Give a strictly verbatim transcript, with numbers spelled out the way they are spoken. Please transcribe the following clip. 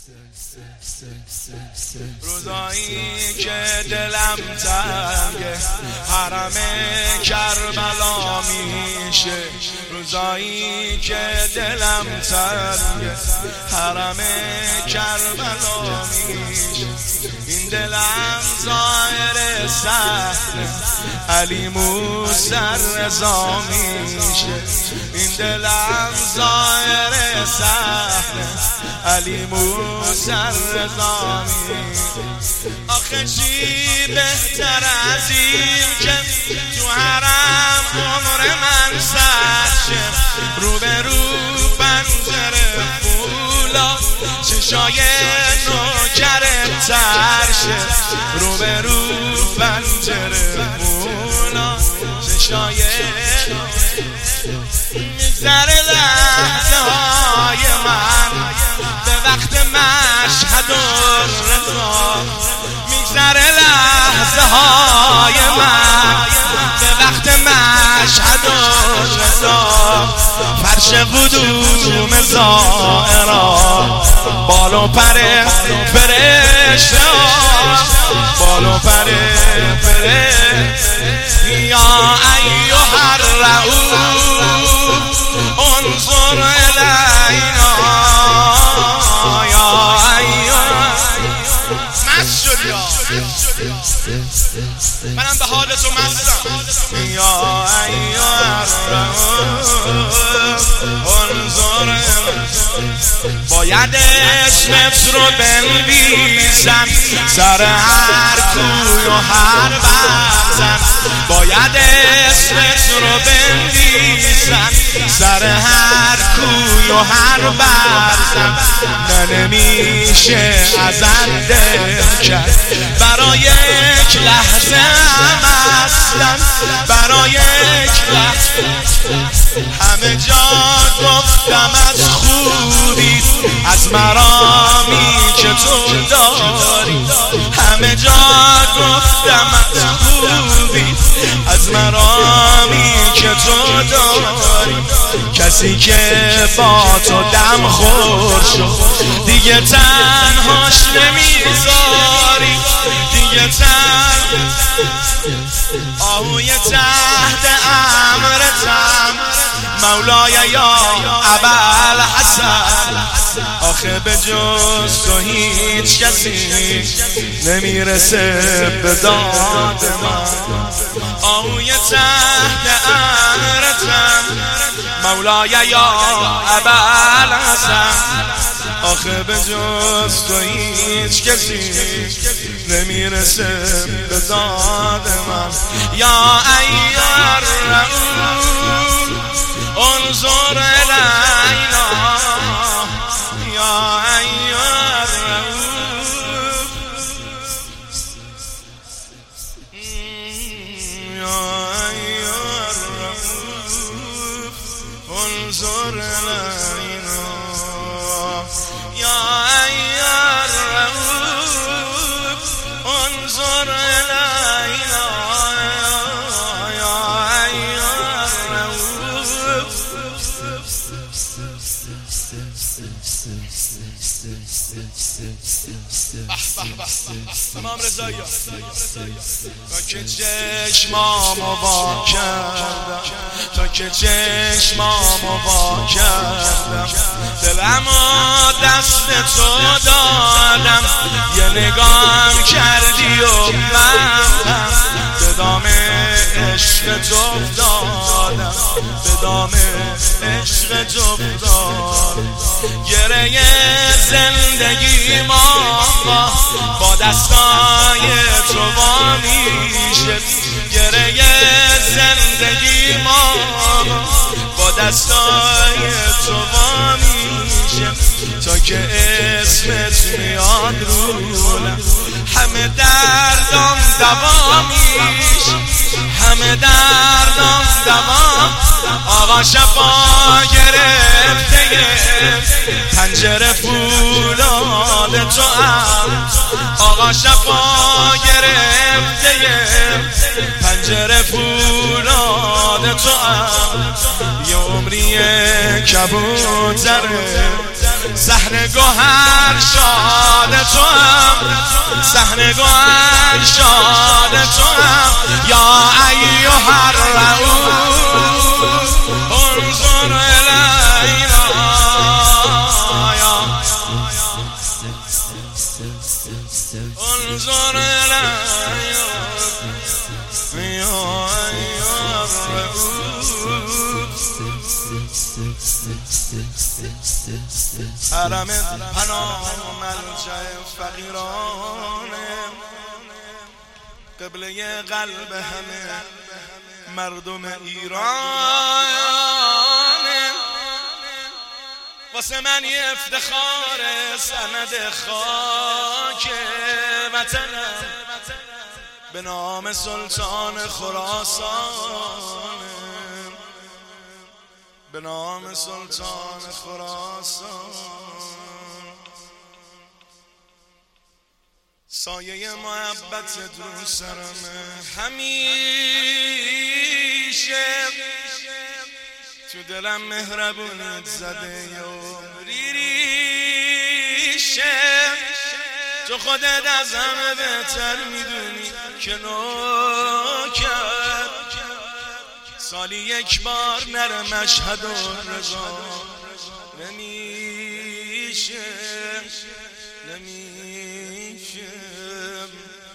روزایی که دلم تنگه حرم کربلا میشه، روزایی که دلم تنگه حرم کربلا میشه. این دلم ظاهر صحنه علی موسی رضا میشه، این دلم ظاهر صحنه علی موسی رضا میشه. آخه چی بهتر از این که تو حرم عمر من سر شه، رو به رو پنجره فولا چشای نوکرت تر شه، رو به رو پنجره فولا چشای میگذره لحظه های من به وقت مشهد الرضا، میگذره لحظه های من به وقت مشهد الرضا. فرش قدوم زائرا بال و پر فرشته، بال و پر فرشته. یا ایها الرؤوف انظر الینا، یا ایها مسجد، منم به حال تو مستم. یا ایها الرؤوف انظر، باید اسمت رو بنویسم سر هر کوی و هر برزن، باید اسمت رو بنویسم سر هر کوی و هر برزن. نه نمیشه ازت دل کرد برای یک لحظه هم اصلا، برای یک لحظه. همه جا گفتم از خوبی از مرامی که تو داری، همه جا گفتم از خوبی از مرامی که تو داری. کسی که با تو دم خور شد دیگه تنهاش نمیذاری، دیگه تن آهوی تحت امرتم مولای یا ابوالحسن. آخه به جز تو هیچ کسی نمیرسه به داد من، آهوی تحت امرتم مولای یا ابوالحسن. آخه به جز تو هیچ کسی نمیرسه به داد من. یا ایها الرؤوف انظر الینا، یا ایها الرؤوف، یا ایها الرؤوف انظر الینا، یا ایها الرؤوف انظر الینا، یا ایها الرؤوف. امام رضایی تا که چشمامو وا کردم، تا که چشمامو وا کردم دلمو دست تو دادم، یه نگام کردی و من به دام عشق تو افتادم، به دام عشق تو افتادم. گره زندگی ما با دستای تو وا میشه، گره زندگی ما با دستای تو وا میشه. تا که اسمت میاد رونم همه دردم دوا میشه، همه دردم دوا. آقا شفا گرفته پنجره فولاد تو هم، آقا شفا گرفته پنجره فولاد تو هم. یه عمری کبوتره زهر گوهر شاه صحنه گوهر شاد تو هم یا ایها الرؤوف انظر الینا انظر الینا یا ایها الرؤوف حرم پناه و ملجأ فقیرانه قبله قلب همه مردم ایرانه واسه من یه افتخار سند خاک وطنم به نام سلطان خراسان به نام سلطان خراسان سایه محبت رو سرمه همیشه تو دلم مهربونت زده یا ریشه تو خودت از همه بهتر میدونی که نوکر سالی یک بار نره مشهد و رضا نمیشه نمیشه